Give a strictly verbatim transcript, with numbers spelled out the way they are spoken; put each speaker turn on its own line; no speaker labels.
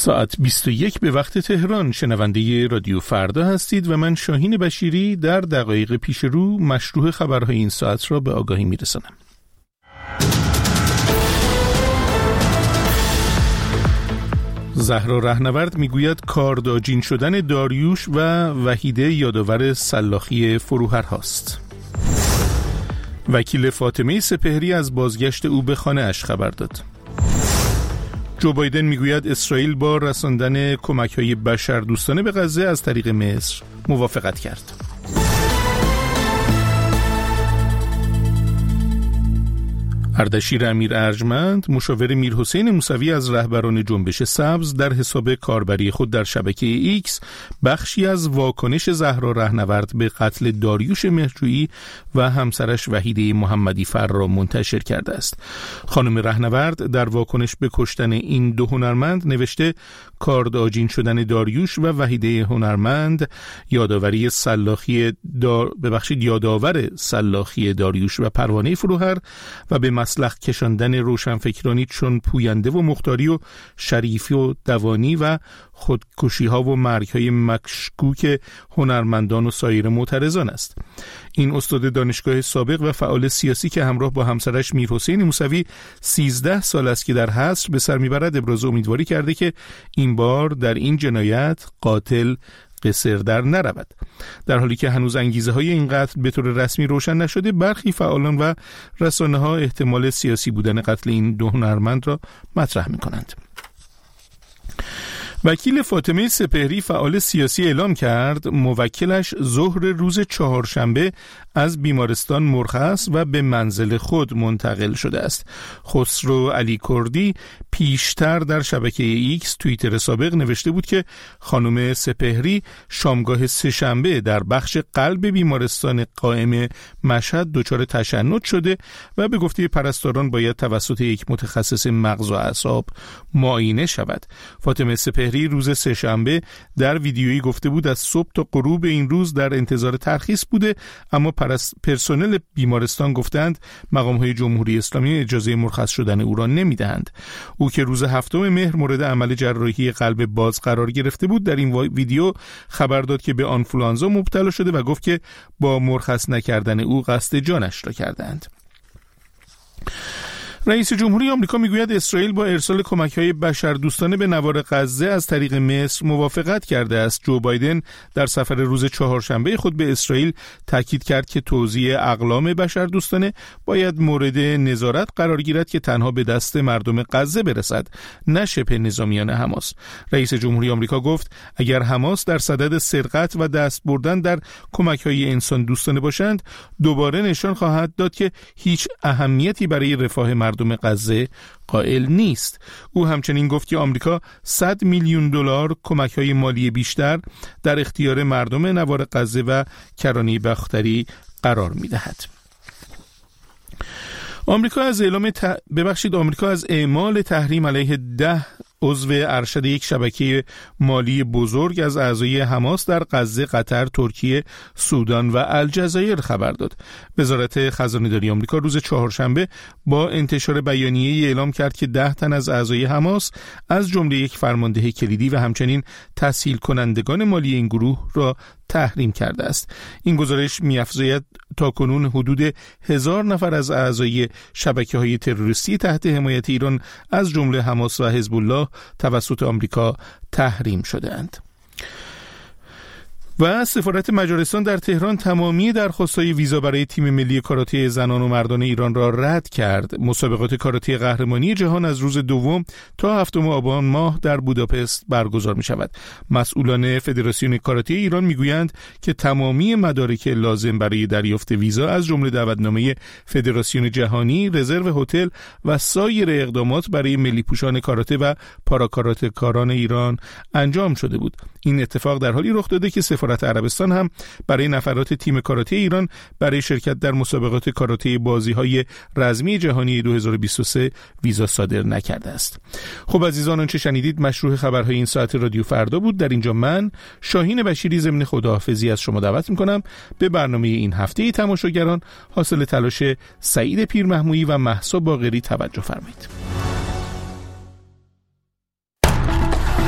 ساعت بیست و یک به وقت تهران. شنونده رادیو فردا هستید و من شاهین بشیری در دقایق پیش رو مشروع خبرهای این ساعت را به آگاهی میرسانم. زهرا رهنورد میگوید کارداجین شدن داریوش و وحیده یادآور سلاخی فروهر هاست. وکیل فاطمه سپهری از بازگشت او به خانه اش خبر داد. جو بایدن میگوید اسرائیل با رساندن کمک‌های بشردوستانه به غزه از طریق مصر موافقت کرد. اردشیر امیر ارجمند، مشاور میرحسین موسوی از رهبران جنبش سبز، در حساب کاربری خود در شبکه ایکس بخشی از واکنش زهرا رهنورد به قتل داریوش مهرجویی و همسرش وحیده محمدی فر را منتشر کرده است. خانم رهنورد در واکنش به کشتن این دو هنرمند نوشته کارداجین شدن داریوش و وحیده هنرمند یادآوری سلاخی دار ببخشید یادآور سلاخی داریوش و پروانه فروهر و به مسلخ کشاندن روشنفکرانی چون پوینده و مختاری و شریفی و دوانی و خودکشی ها و مرگ های مشکوک هنرمندان و سایر معترضان است. این استاد دانشگاه سابق و فعال سیاسی که همراه با همسرش میرحسین موسوی سیزده سال است که در حصر به سر میبرد، ابراز امیدواری کرده که این بار در این جنایت قاتل قصر در نرود. در حالی که هنوز انگیزه های این قتل به طور رسمی روشن نشده، برخی فعالان و رسانه ها احتمال سیاسی بودن قتل این دو هنرمند را مطرح می کنند. وکیل فاطمه سپهری، فعال سیاسی، اعلام کرد موکلش ظهر روز چهارشنبه از بیمارستان مرخص و به منزل خود منتقل شده است. خسرو علی کردی پیشتر در شبکه ایکس توییتر سابق نوشته بود که خانم سپهری شامگاه سه‌شنبه در بخش قلب بیمارستان قائم مشهد دچار تشنج شده و به گفته پرستاران باید توسط یک متخصص مغز و اعصاب معاینه شود. فاطمه سپهری روز سه‌شنبه در ویدیویی گفته بود از صبح تا غروب این روز در انتظار ترخیص بوده، اما پرسنل بیمارستان گفتند مقام‌های جمهوری اسلامی اجازه مرخص شدن او را نمی‌دهند. او که روز هفتم مهر مورد عمل جراحی قلب باز قرار گرفته بود، در این ویدیو خبر داد که به آنفولانزا مبتلا شده و گفت که با مرخص نکردن او قصد جانش را کردند. رئیس جمهوری آمریکا میگوید اسرائیل با ارسال کمک‌های بشردوستانه به نوار غزه از طریق مصر موافقت کرده است. جو بایدن در سفر روز چهارشنبه خود به اسرائیل تاکید کرد که توزیع اقلام بشردوستانه باید مورد نظارت قرار گیرد که تنها به دست مردم غزه برسد، نه شبه نظامیان حماس. رئیس جمهوری آمریکا گفت اگر حماس در صدد سرقت و دست بردن در کمک‌های انسان دوستانه باشند، دوباره نشان خواهد داد که هیچ اهمیتی برای رفاه مردم مردم غزه قائل نیست. او همچنین گفت که آمریکا صد میلیون دلار کمک‌های مالی بیشتر در اختیار مردم نوار غزه و کرانه بختری قرار می‌دهد. آمریکا از اعلام ت... ببخشید آمریکا از اعمال تحریم علیه ده عضو ارشد یک شبکه مالی بزرگ از اعضای حماس در غزه، قطر، ترکیه، سودان و الجزایر خبر داد. وزارت خزانه‌داری آمریکا روز چهارشنبه با انتشار بیانیه‌ای اعلام کرد که ده تن از اعضای حماس از جمله یک فرمانده کلیدی و همچنین تسهیل کنندگان مالی این گروه را تحریم کرده است. این گزارش می‌افزاید تاکنون حدود هزار نفر از اعضای شبکه‌های تروریستی تحت حمایت ایران از جمله حماس و حزب الله توسط آمریکا تحریم شده‌اند. و سفارت مجارستان در تهران تمامی درخواست‌های ویزا برای تیم ملی کاراته زنان و مردان ایران را رد کرد. مسابقات کاراته قهرمانی جهان از روز دوم تا هفتم آبان ماه در بوداپست برگزار می‌شود. مسئولان فدراسیون کاراته ایران می‌گویند که تمامی مدارک لازم برای دریافت ویزا از جمله دعوتنامه فدراسیون جهانی، رزرو هتل و سایر اقدامات برای ملی پوشان کاراته و پاراکاراته کاران ایران انجام شده بود. این اتفاق در حالی رخ داده که سفارت عربستان هم برای نفرات تیم کاراته ایران برای شرکت در مسابقات کاراته بازی‌های رزمی جهانی دو هزار و بیست و سه ویزا صادر نکرده است. خب عزیزان، آنچه شنیدید مشروع خبرهای این ساعت رادیو فردا بود. در اینجا من شاهین بشیری ضمن خداحافظی از شما دعوت می‌کنم به برنامه این هفته تماشاگران حاصل تلاش سعید پیرمحمودی و مهسا باقری توجه فرمایید.